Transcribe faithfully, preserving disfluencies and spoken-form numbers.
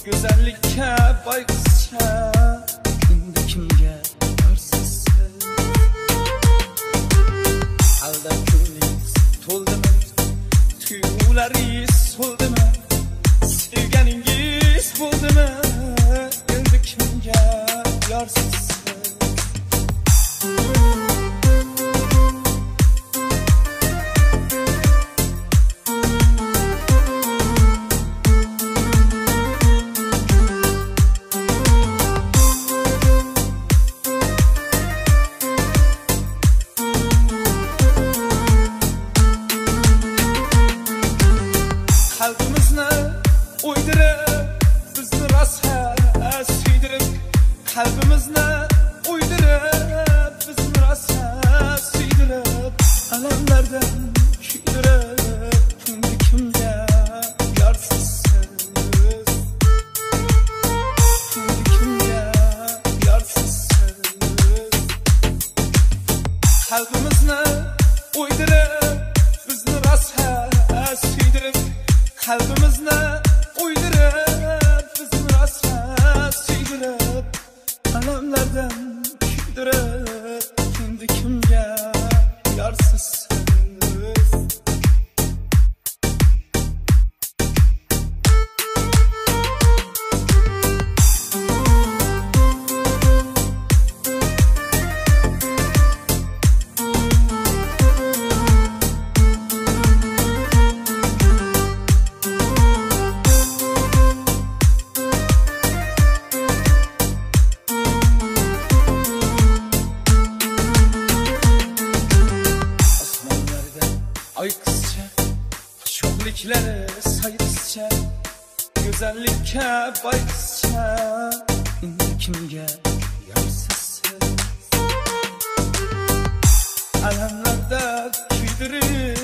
go'zallikka boy qizcha endi kimga yorsiz aldab ko'nglingiz to'ldimi tuyg'ularingiz so'ldimi sevganingiz bo'ldimi endi kimga yorsiz qalbimizni o'ydirib bizni rosa suydirib qalbimizni o'ydirib bizni rosa suydirib alamlardan kuydirib endi kimga yorsiz endi kimga yorsiz qalbimizni o'ydirib bizni rosa suydirib qalbimizni o'ydirib bizni rosa suydirib alamlardan kuydirib endi kimga yorsiz Ay kızca, şokliklere say kızca, güzellikka boy kızca, endi kimga yorsiz alamlarda kuydirib